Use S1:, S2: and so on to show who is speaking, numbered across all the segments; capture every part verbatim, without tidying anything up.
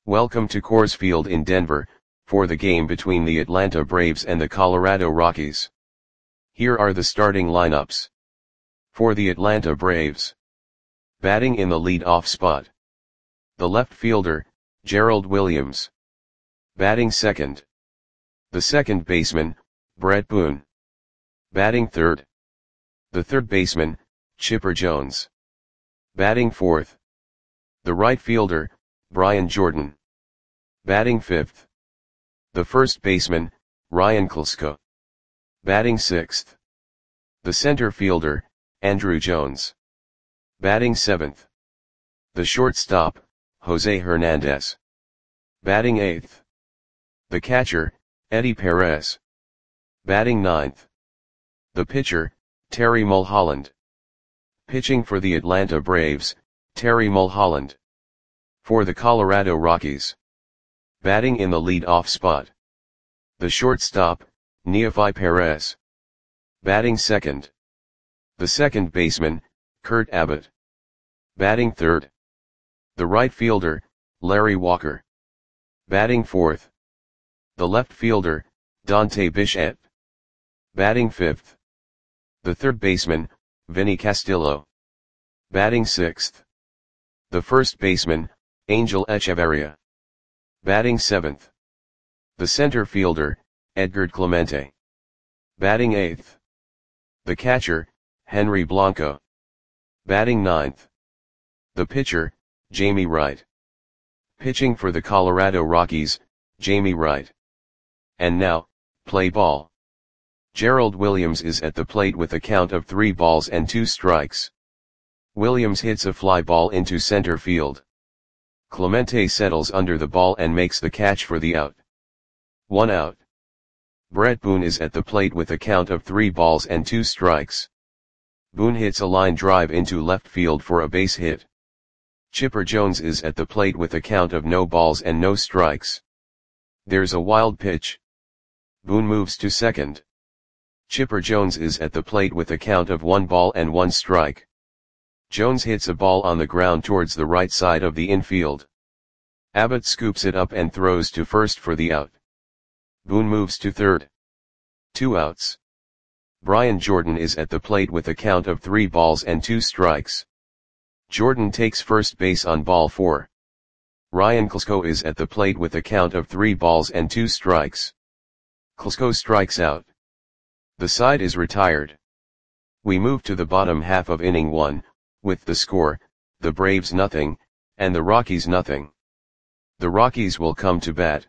S1: Welcome to Coors Field in Denver, for the game between the Atlanta Braves and the Colorado Rockies. Here are the starting lineups. For the Atlanta Braves. Batting in the lead-off spot. The left fielder, Gerald Williams. Batting second. The second baseman, Bret Boone. Batting third. The third baseman, Chipper Jones. Batting fourth. The right fielder, Brian Jordan. Batting fifth. The first baseman, Ryan Klesko. Batting sixth. The center fielder, Andruw Jones. Batting seventh. The shortstop, Jose Hernandez. Batting eighth. The catcher, Eddie Perez. Batting ninth. The pitcher, Terry Mulholland. Pitching for the Atlanta Braves, Terry Mulholland. For the Colorado Rockies. Batting in the lead-off spot. The shortstop, Neofi Perez. Batting second. The second baseman, Kurt Abbott. Batting third. The right fielder, Larry Walker. Batting fourth. The left fielder, Dante Bichette. Batting fifth. The third baseman, Vinny Castillo. Batting sixth. The first baseman, Angel Echeverria. Batting seventh. The center fielder, Edgar Clemente. Batting eighth. The catcher, Henry Blanco. Batting ninth. The pitcher, Jamie Wright. Pitching for the Colorado Rockies, Jamie Wright. And now, play ball. Gerald Williams is at the plate with a count of three balls and two strikes. Williams hits a fly ball into center field. Clemente settles under the ball and makes the catch for the out. One out. Bret Boone is at the plate with a count of three balls and two strikes. Boone hits a line drive into left field for a base hit. Chipper Jones is at the plate with a count of no balls and no strikes. There's a wild pitch. Boone moves to second. Chipper Jones is at the plate with a count of one ball and one strike. Jones hits a ball on the ground towards the right side of the infield. Abbott scoops it up and throws to first for the out. Boone moves to third. Two outs. Brian Jordan is at the plate with a count of three balls and two strikes. Jordan takes first base on ball four. Ryan Klesko is at the plate with a count of three balls and two strikes. Klesko strikes out. The side is retired. We move to the bottom half of inning one, with the score, the Braves nothing, and the Rockies nothing. The Rockies will come to bat.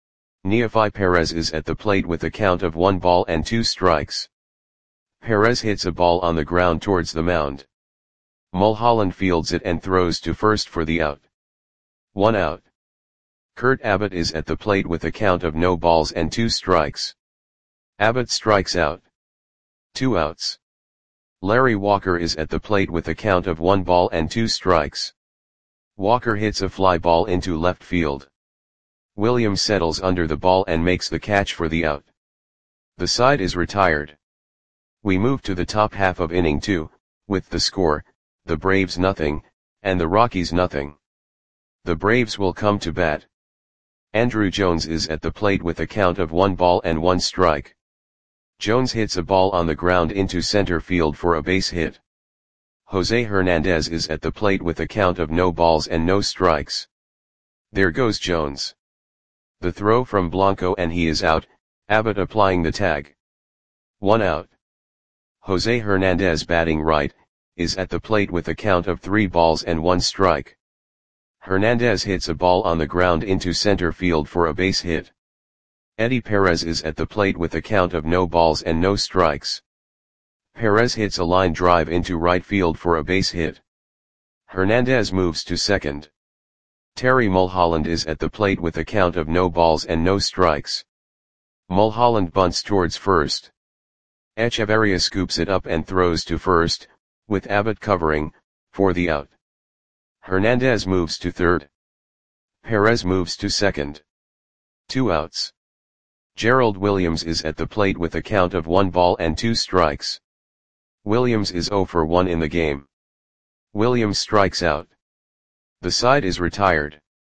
S1: Neofi Perez is at the plate with a count of one ball and two strikes. Perez hits a ball on the ground towards the mound. Mulholland fields it and throws to first for the out. One out. Kurt Abbott is at the plate with a count of no balls and two strikes. Abbott strikes out. Two outs. Larry Walker is at the plate with a count of one ball and two strikes. Walker hits a fly ball into left field. Williams settles under the ball and makes the catch for the out. The side is retired. We move to the top half of inning two, with the score, the Braves nothing, and the Rockies nothing. The Braves will come to bat. Andruw Jones is at the plate with a count of one ball and one strike. Jones hits a ball on the ground into center field for a base hit. Jose Hernandez is at the plate with a count of no balls and no strikes. There goes Jones. The throw from Blanco and he is out, Abbott applying the tag. One out. Jose Hernandez batting right, is at the plate with a count of three balls and one strike. Hernandez hits a ball on the ground into center field for a base hit. Eddie Perez is at the plate with a count of no balls and no strikes. Perez hits a line drive into right field for a base hit. Hernandez moves to second. Terry Mulholland is at the plate with a count of no balls and no strikes. Mulholland bunts towards first. Echeverria scoops it up and throws to first, with Abbott covering, for the out. Hernandez moves to third. Perez moves to second. Two outs. Gerald Williams is at the plate with a count of one ball and two strikes. Williams is zero for one in the game. Williams strikes out. The side is retired.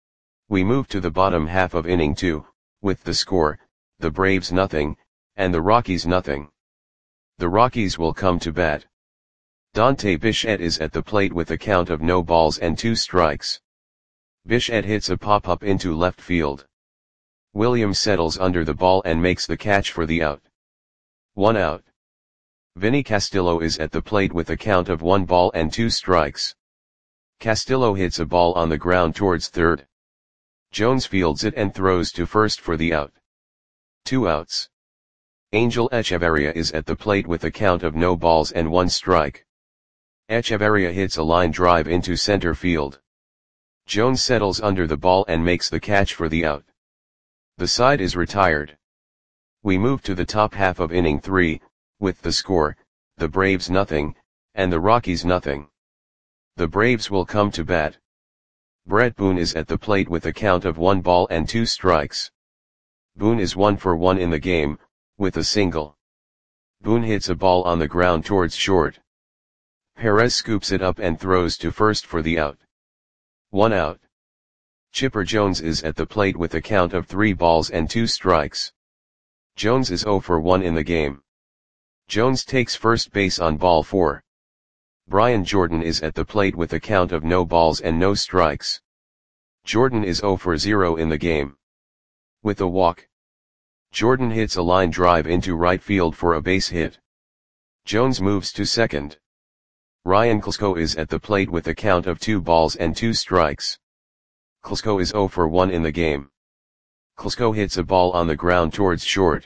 S1: We move to the bottom half of inning two, with the score, the Braves nothing, and the Rockies nothing. The Rockies will come to bat. Dante Bichette is at the plate with a count of no balls and two strikes. Bichette hits a pop-up into left field. Williams settles under the ball and makes the catch for the out. One out. Vinny Castillo is at the plate with a count of one ball and two strikes. Castillo hits a ball on the ground towards third. Jones fields it and throws to first for the out. Two outs. Angel Echeverria is at the plate with a count of no balls and one strike. Echeverria hits a line drive into center field. Jones settles under the ball and makes the catch for the out. The side is retired. We move to the top half of inning three, with the score, the Braves nothing, and the Rockies nothing. The Braves will come to bat. Brett Boone is at the plate with a count of one ball and two strikes. Boone is one for one in the game, with a single. Boone hits a ball on the ground towards short. Perez scoops it up and throws to first for the out. One out. Chipper Jones is at the plate with a count of three balls and two strikes. Jones is zero for one in the game. Jones takes first base on ball four. Brian Jordan is at the plate with a count of no balls and no strikes. Jordan is zero for zero in the game. With a walk, Jordan hits a line drive into right field for a base hit. Jones moves to second. Ryan Klesko is at the plate with a count of two balls and two strikes. Klesko is zero for one in the game. Klesko hits a ball on the ground towards short.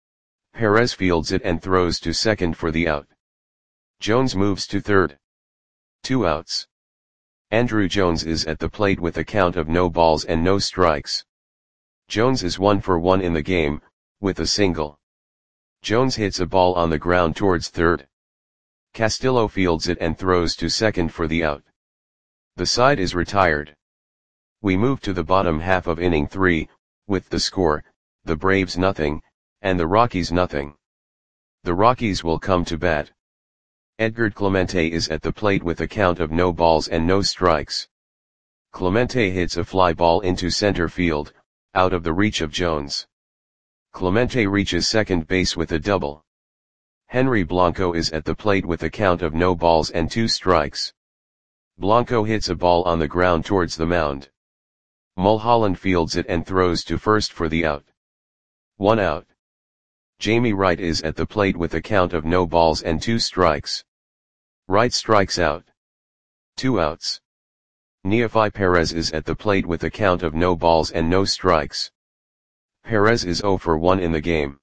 S1: Perez fields it and throws to second for the out. Jones moves to third. Two outs. Andruw Jones is at the plate with a count of no balls and no strikes. Jones is one for one in the game, with a single. Jones hits a ball on the ground towards third. Castillo fields it and throws to second for the out. The side is retired. We move to the bottom half of inning three, with the score, the Braves nothing, and the Rockies nothing. The Rockies will come to bat. Edgar Clemente is at the plate with a count of no balls and no strikes. Clemente hits a fly ball into center field, out of the reach of Jones. Clemente reaches second base with a double. Henry Blanco is at the plate with a count of no balls and two strikes. Blanco hits a ball on the ground towards the mound. Mulholland fields it and throws to first for the out. One out. Jamie Wright is at the plate with a count of no balls and two strikes. Wright strikes out. Two outs. Neefi Perez is at the plate with a count of no balls and no strikes. Perez is zero for one in the game.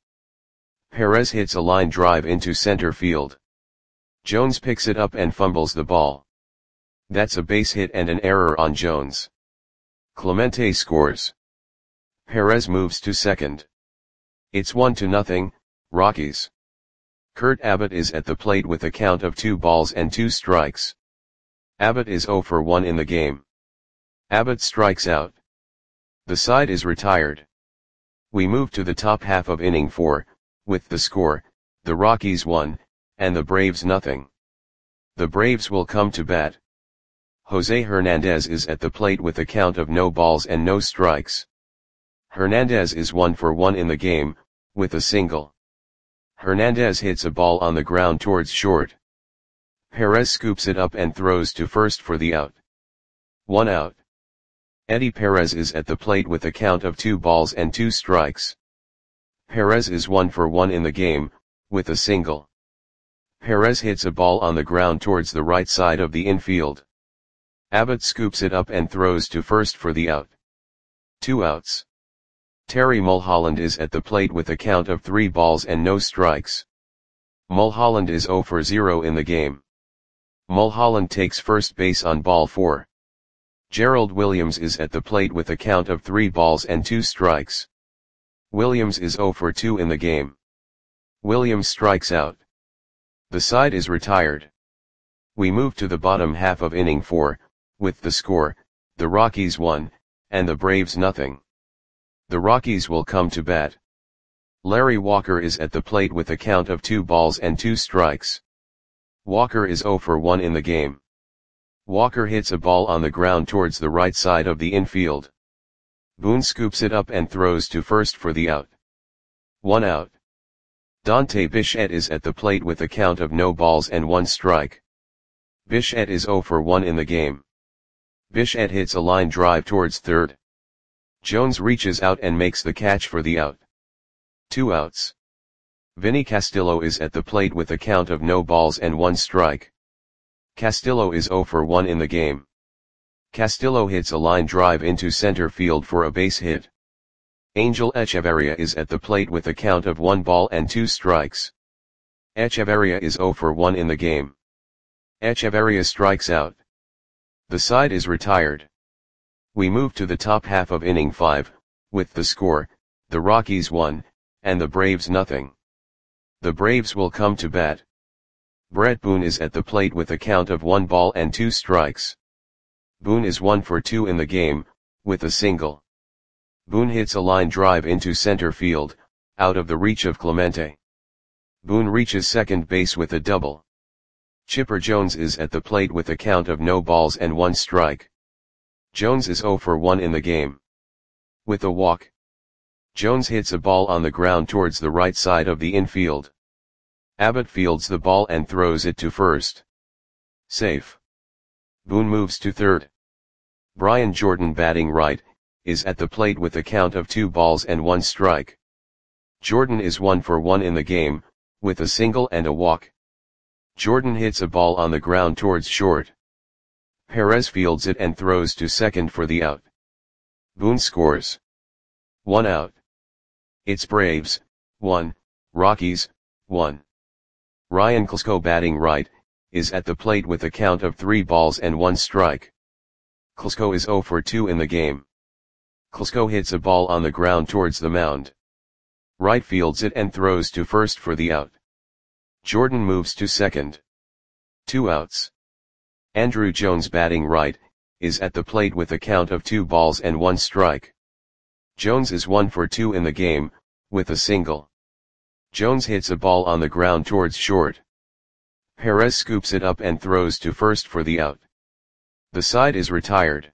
S1: Perez hits a line drive into center field. Jones picks it up and fumbles the ball. That's a base hit and an error on Jones. Clemente scores. Perez moves to second. It's one to nothing, Rockies. Kurt Abbott is at the plate with a count of two balls and two strikes. Abbott is zero for one in the game. Abbott strikes out. The side is retired. We move to the top half of inning four, with the score, the Rockies one, and the Braves nothing. The Braves will come to bat. Jose Hernandez is at the plate with a count of no balls and no strikes. Hernandez is one for one in the game, with a single. Hernandez hits a ball on the ground towards short. Perez scoops it up and throws to first for the out. One out. Eddie Perez is at the plate with a count of two balls and two strikes. Perez is one for one in the game, with a single. Perez hits a ball on the ground towards the right side of the infield. Abbott scoops it up and throws to first for the out. Two outs. Terry Mulholland is at the plate with a count of three balls and no strikes. Mulholland is zero for zero in the game. Mulholland takes first base on ball four. Gerald Williams is at the plate with a count of three balls and two strikes. Williams is zero for two in the game. Williams strikes out. The side is retired. We move to the bottom half of inning four, with the score, the Rockies one, and the Braves nothing. The Rockies will come to bat. Larry Walker is at the plate with a count of two balls and two strikes. Walker is zero for one in the game. Walker hits a ball on the ground towards the right side of the infield. Boone scoops it up and throws to first for the out. One out. Dante Bichette is at the plate with a count of no balls and one strike. Bichette is zero for one in the game. Bichette hits a line drive towards third. Jones reaches out and makes the catch for the out. Two outs. Vinny Castillo is at the plate with a count of no balls and one strike. Castillo is zero for one in the game. Castillo hits a line drive into center field for a base hit. Angel Echeverria is at the plate with a count of one ball and two strikes. Echeverria is zero for one in the game. Echeverria strikes out. The side is retired. We move to the top half of inning five, with the score, the Rockies one, and the Braves nothing. The Braves will come to bat. Brett Boone is at the plate with a count of one ball and two strikes. Boone is one for two in the game, with a single. Boone hits a line drive into center field, out of the reach of Clemente. Boone reaches second base with a double. Chipper Jones is at the plate with a count of no balls and one strike. Jones is zero for one in the game. With a walk. Jones hits a ball on the ground towards the right side of the infield. Abbott fields the ball and throws it to first. Safe. Boone moves to third. Brian Jordan, batting right, is at the plate with a count of two balls and one strike. Jordan is one for one in the game, with a single and a walk. Jordan hits a ball on the ground towards short. Perez fields it and throws to second for the out. Boone scores. One out. It's Braves, one, Rockies, one. Ryan Klesko, batting right, is at the plate with a count of three balls and one strike. Klesko is zero for two in the game. Klesko hits a ball on the ground towards the mound. Right fields it and throws to first for the out. Jordan moves to second. Two outs. Andrew Jones, batting right, is at the plate with a count of two balls and one strike. Jones is one for two in the game, with a single. Jones hits a ball on the ground towards short. Perez scoops it up and throws to first for the out. The side is retired.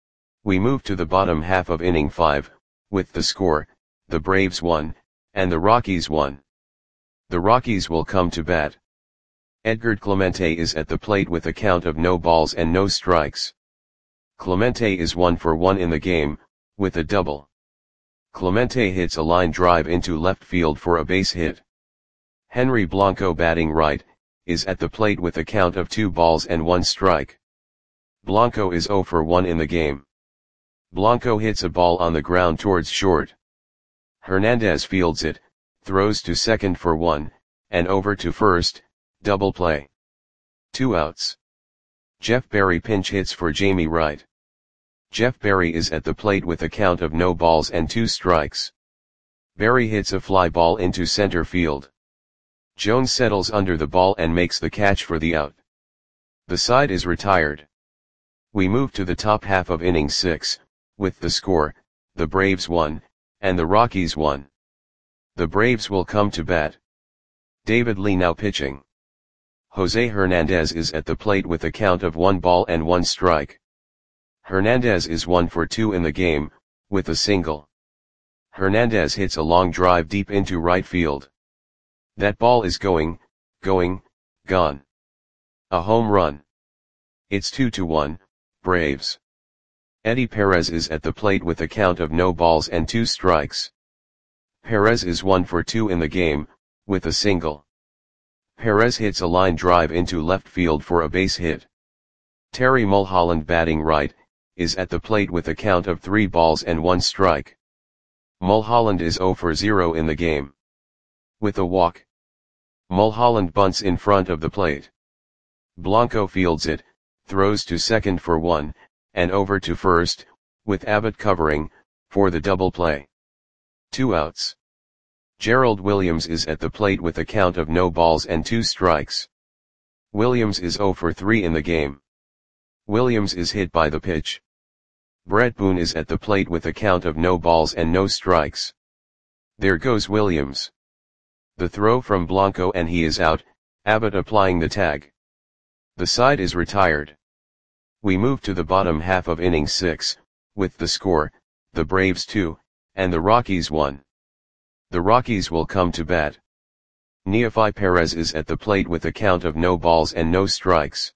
S1: We move to the bottom half of inning five, with the score, the Braves one, and the Rockies one. The Rockies will come to bat. Edgar Clemente is at the plate with a count of no balls and no strikes. Clemente is one for one in the game, with a double. Clemente hits a line drive into left field for a base hit. Henry Blanco, batting right, is at the plate with a count of two balls and one strike. Blanco is zero for one in the game. Blanco hits a ball on the ground towards short. Hernandez fields it, throws to second for one, and over to first, double play. Two outs. Jeff Berry pinch hits for Jamie Wright. Jeff Berry is at the plate with a count of no balls and two strikes. Berry hits a fly ball into center field. Jones settles under the ball and makes the catch for the out. The side is retired. We move to the top half of inning six, with the score, the Braves one, and the Rockies one. The Braves will come to bat. David Lee now pitching. Jose Hernandez is at the plate with a count of one ball and one strike. Hernandez is one for two in the game, with a single. Hernandez hits a long drive deep into right field. That ball is going, going, gone. A home run. It's two to one, Braves. Eddie Perez is at the plate with a count of no balls and two strikes. Perez is one for two in the game, with a single. Perez hits a line drive into left field for a base hit. Terry Mulholland, batting right, is at the plate with a count of three balls and one strike. Mulholland is zero for zero in the game. With a walk. Mulholland bunts in front of the plate. Blanco fields it, throws to second for one, and over to first, with Abbott covering, for the double play. Two outs. Gerald Williams is at the plate with a count of no balls and two strikes. Williams is zero for three in the game. Williams is hit by the pitch. Brett Boone is at the plate with a count of no balls and no strikes. There goes Williams. The throw from Blanco and he is out, Abbott applying the tag. The side is retired. We move to the bottom half of inning six, with the score, the Braves two, and the Rockies one. The Rockies will come to bat. Neofi Perez is at the plate with a count of no balls and no strikes.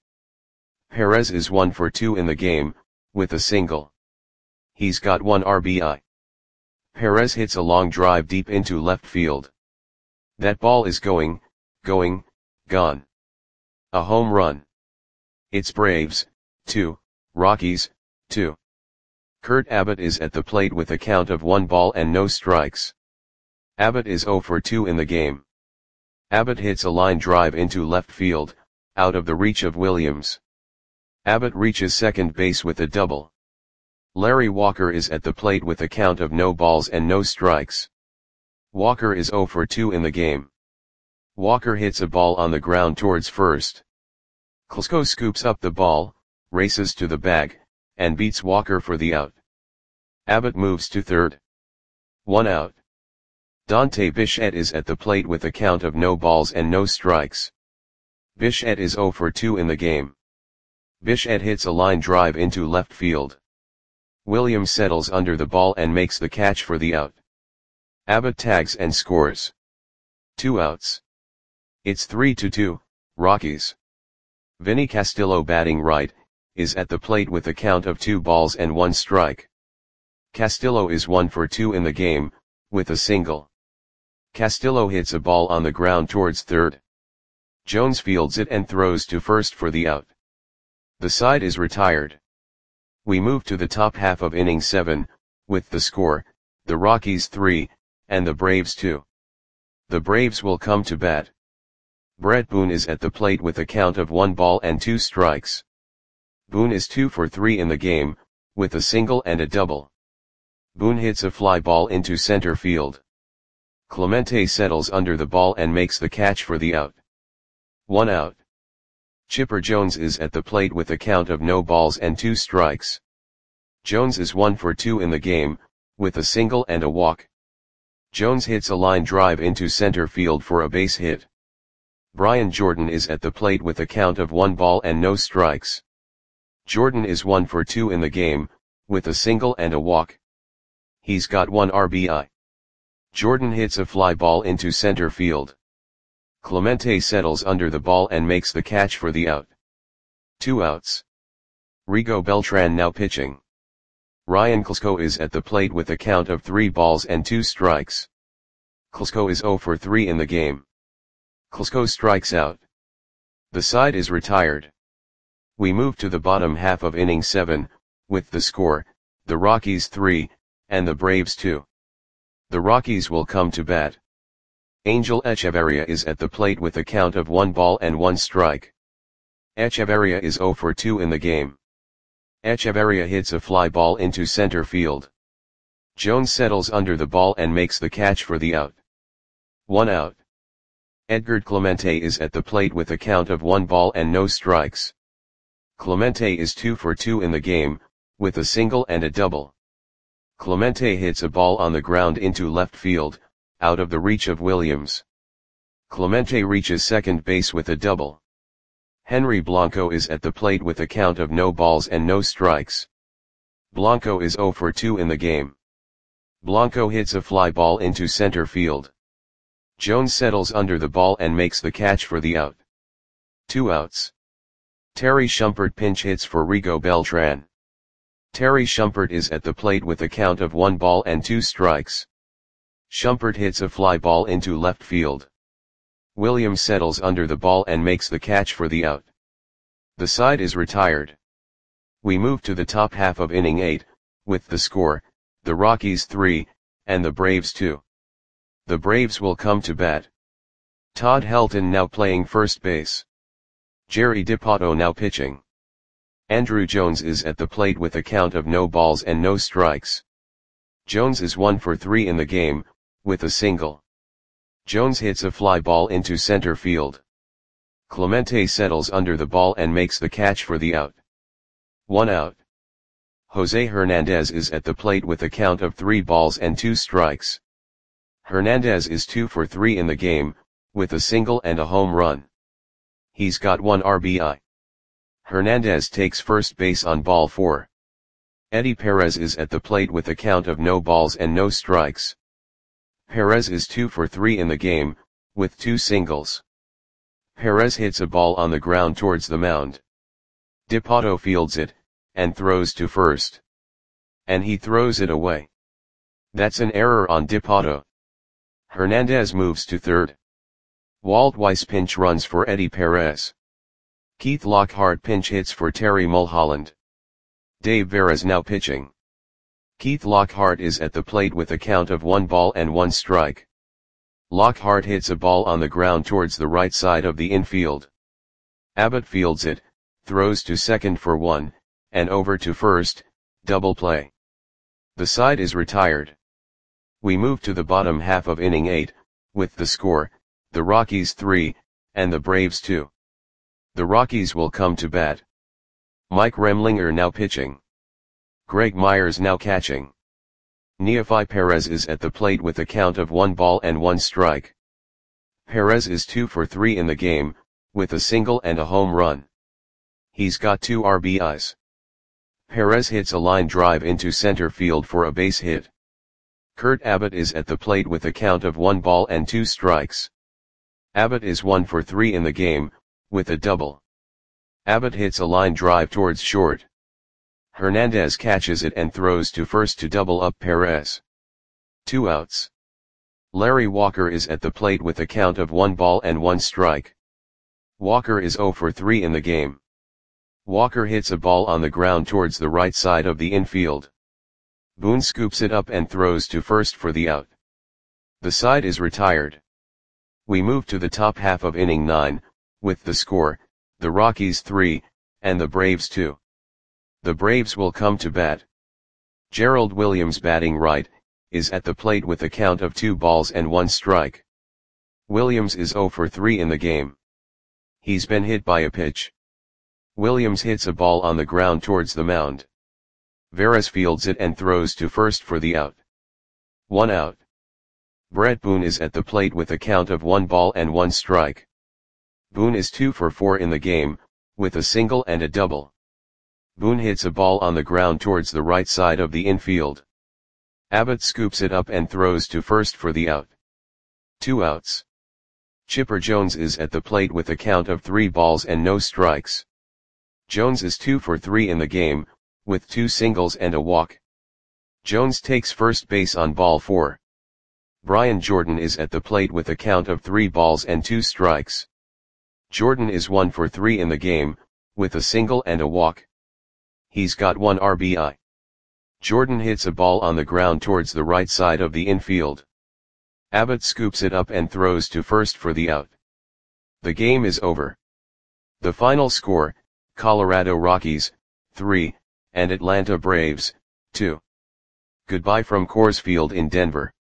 S1: Perez is one for two in the game, with a single. He's got one R B I. Perez hits a long drive deep into left field. That ball is going, going, gone. A home run. It's Braves, two, Rockies, two. Kurt Abbott is at the plate with a count of one ball and no strikes. Abbott is zero for two in the game. Abbott hits a line drive into left field, out of the reach of Williams. Abbott reaches second base with a double. Larry Walker is at the plate with a count of no balls and no strikes. Walker is zero for two in the game. Walker hits a ball on the ground towards first. Klesko scoops up the ball, races to the bag, and beats Walker for the out. Abbott moves to third. One out. Dante Bichette is at the plate with a count of no balls and no strikes. Bichette is zero for two in the game. Bichette hits a line drive into left field. Williams settles under the ball and makes the catch for the out. Abbott tags and scores. Two outs. It's three to two, Rockies. Vinny Castillo, batting right, is at the plate with a count of two balls and one strike. Castillo is one for two in the game, with a single. Castillo hits a ball on the ground towards third. Jones fields it and throws to first for the out. The side is retired. We move to the top half of inning seven, with the score, the Rockies three, and the Braves two. The Braves will come to bat. Brett Boone is at the plate with a count of one ball and two strikes. Boone is two for three in the game, with a single and a double. Boone hits a fly ball into center field. Clemente settles under the ball and makes the catch for the out. One out. Chipper Jones is at the plate with a count of no balls and two strikes. Jones is one for two in the game, with a single and a walk. Jones hits a line drive into center field for a base hit. Brian Jordan is at the plate with a count of one ball and no strikes. Jordan is one for two in the game, with a single and a walk. He's got one R B I. Jordan hits a fly ball into center field. Clemente settles under the ball and makes the catch for the out. Two outs. Rigo Beltran now pitching. Ryan Klesko is at the plate with a count of three balls and two strikes. Klesko is zero for three in the game. Klesko strikes out. The side is retired. We move to the bottom half of inning seven, with the score, the Rockies three, and the Braves two. The Rockies will come to bat. Angel Echeverria is at the plate with a count of one ball and one strike. Echeverria is zero for two in the game. Echeverria hits a fly ball into center field. Jones settles under the ball and makes the catch for the out. One out. Edgar Clemente is at the plate with a count of one ball and no strikes. Clemente is two for two in the game, with a single and a double. Clemente hits a ball on the ground into left field, out of the reach of Williams. Clemente reaches second base with a double. Henry Blanco is at the plate with a count of no balls and no strikes. Blanco is zero for two in the game. Blanco hits a fly ball into center field. Jones settles under the ball and makes the catch for the out. Two outs. Terry Shumpert pinch hits for Rigo Beltran. Terry Shumpert is at the plate with a count of one ball and two strikes. Shumpert hits a fly ball into left field. Williams settles under the ball and makes the catch for the out. The side is retired. We move to the top half of inning eight, with the score, the Rockies three, and the Braves two. The Braves will come to bat. Todd Helton now playing first base. Jerry Dipoto now pitching. Andrew Jones is at the plate with a count of no balls and no strikes. Jones is one for three in the game, with a single. Jones hits a fly ball into center field. Clemente settles under the ball and makes the catch for the out. One out. Jose Hernandez is at the plate with a count of three balls and two strikes. Hernandez is two for three in the game, with a single and a home run. He's got one R B I. Hernandez takes first base on ball four. Eddie Perez is at the plate with a count of no balls and no strikes. Perez is two for three in the game, with two singles. Perez hits a ball on the ground towards the mound. Dipoto fields it, and throws to first. And he throws it away. That's an error on Dipoto. Hernandez moves to third. Walt Weiss pinch runs for Eddie Perez. Keith Lockhart pinch hits for Terry Mulholland. Dave Veras now pitching. Keith Lockhart is at the plate with a count of one ball and one strike. Lockhart hits a ball on the ground towards the right side of the infield. Abbott fields it, throws to second for one, and over to first, double play. The side is retired. We move to the bottom half of inning eight, with the score, the Rockies three, and the Braves two. The Rockies will come to bat. Mike Remlinger now pitching. Greg Myers now catching. Neefi Perez is at the plate with a count of one ball and one strike. Perez is two for three in the game, with a single and a home run. He's got two R B Is. Perez hits a line drive into center field for a base hit. Kurt Abbott is at the plate with a count of one ball and two strikes. Abbott is one for three in the game, with a double. Abbott hits a line drive towards short. Hernandez catches it and throws to first to double up Perez. Two outs. Larry Walker is at the plate with a count of one ball and one strike. Walker is zero for three in the game. Walker hits a ball on the ground towards the right side of the infield. Boone scoops it up and throws to first for the out. The side is retired. We move to the top half of inning nine, with the score, the Rockies three, and the Braves two. The Braves will come to bat. Gerald Williams batting right, is at the plate with a count of two balls and one strike. Williams is zero for three in the game. He's been hit by a pitch. Williams hits a ball on the ground towards the mound. Veras fields it and throws to first for the out. One out. Brett Boone is at the plate with a count of one ball and one strike. Boone is two for four in the game, with a single and a double. Boone hits a ball on the ground towards the right side of the infield. Abbott scoops it up and throws to first for the out. Two outs. Chipper Jones is at the plate with a count of three balls and no strikes. Jones is two for three in the game, with two singles and a walk. Jones takes first base on ball four. Brian Jordan is at the plate with a count of three balls and two strikes. Jordan is one for three in the game, with a single and a walk. He's got one R B I. Jordan hits a ball on the ground towards the right side of the infield. Abbott scoops it up and throws to first for the out. The game is over. The final score, Colorado Rockies, three, and Atlanta Braves, two. Goodbye from Coors Field in Denver.